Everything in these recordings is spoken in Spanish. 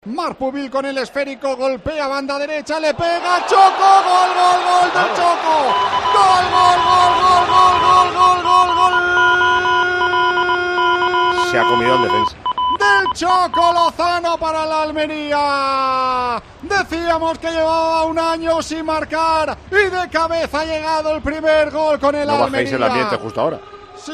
Marpubil con el esférico, golpea banda derecha, le pega, Choco, gol del Choco, gol. Se ha comido el defensa. Del Choco Lozano para la Almería. Decíamos que llevaba un año sin marcar y de cabeza ha llegado el primer gol con el Almería. No bajéis el ambiente justo ahora. Sí,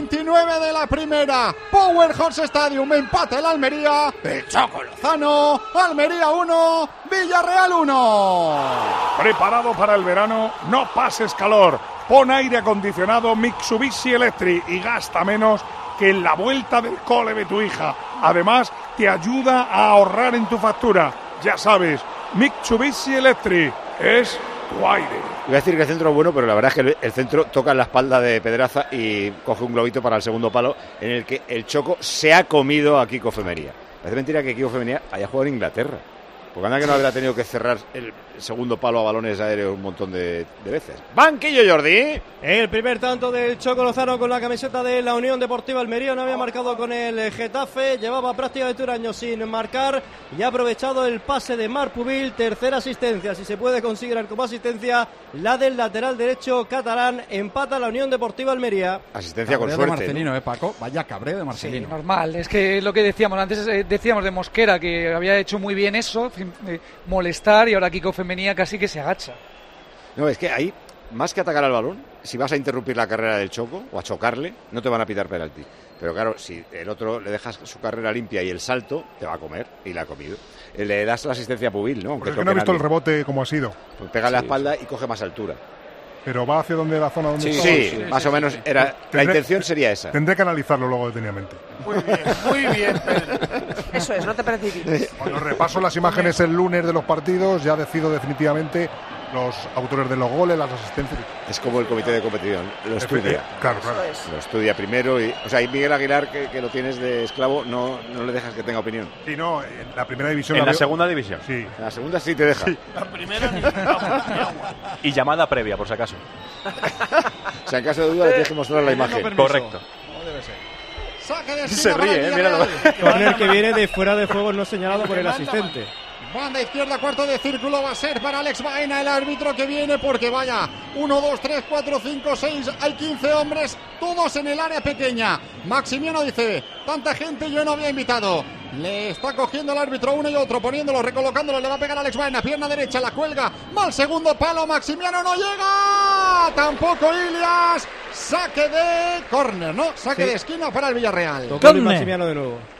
29 de la primera. Powerhouse Stadium, empata el Almería. El Choco Lozano, Almería 1, Villarreal 1. Preparado para el verano, no pases calor. Pon aire acondicionado Mitsubishi Electric y gasta menos que en la vuelta del cole de tu hija. Además, te ayuda a ahorrar en tu factura. Ya sabes, Mitsubishi Electric es tu aire. Iba a decir que el centro es bueno, pero la verdad es que el centro toca en la espalda de Pedraza y coge un globito para el segundo palo, en el que el Choco se ha comido a Kiko Femería. Parece mentira que Kiko Femería haya jugado en Inglaterra, porque anda que no habrá tenido que cerrar el segundo palo a balones aéreos un montón de veces. Banquillo, Jordi. El primer tanto del Choco Lozano con la camiseta de la Unión Deportiva Almería. No había marcado con el Getafe, llevaba prácticamente un año sin marcar y ha aprovechado el pase de Marpubil. Tercera asistencia, si se puede considerar como asistencia, la del lateral derecho catalán. Empata la Unión Deportiva Almería. Asistencia Cabreo con suerte, de Marcelino, ¿no? Paco, vaya cabreo de Marcelino. Sí, normal, es que lo que decíamos antes, decíamos de Mosquera que había hecho muy bien eso, molestar, y ahora Kiko Femenía casi que se agacha. No, es que ahí, más que atacar al balón, si vas a interrumpir la carrera del Choco o a chocarle, no te van a pitar penalti. Pero claro, si el otro le dejas su carrera limpia y el salto, te va a comer, y la ha comido. Le das la asistencia a Pubil, ¿no? Pues es que no he visto el rebote como ha sido. Pues pega en la espalda y coge más altura. Pero va hacia donde la zona donde está. Sí, más o menos era. La intención sería esa. Tendré que analizarlo luego detenidamente. Muy bien, Pedro. Eso es, no te precipites. Cuando repaso las imágenes el lunes de los partidos, ya decido definitivamente los autores de los goles, las asistencias. Es como el comité de competición, lo estudia. Claro. Lo estudia primero y, o sea, y Miguel Aguilar, que lo tienes de esclavo, no le dejas que tenga opinión. Sí, no, en la primera división. En la segunda división. Sí. En la segunda sí te deja. Sí. La primera ni agua. Y llamada previa, por si acaso. O sea, en caso de duda le tienes que mostrar la imagen. Correcto. ¿Cómo debe ser? Saque de Se ríe, míralo. Corner que viene de fuera de juego no señalado por el asistente. Banda izquierda, cuarto de círculo, va a ser para Alex Baena, el árbitro que viene, porque vaya, 1, 2, 3, 4, 5, 6, hay 15 hombres, todos en el área pequeña. Maximiano dice, tanta gente yo no había invitado. Le está cogiendo el árbitro uno y otro, poniéndolo, recolocándolo, le va a pegar a Alex Baena, pierna derecha, la cuelga, va al segundo palo, Maximiano no llega, tampoco Ilias, saque de córner, ¿no? Saque de esquina para el Villarreal. Toca Maximiano de nuevo.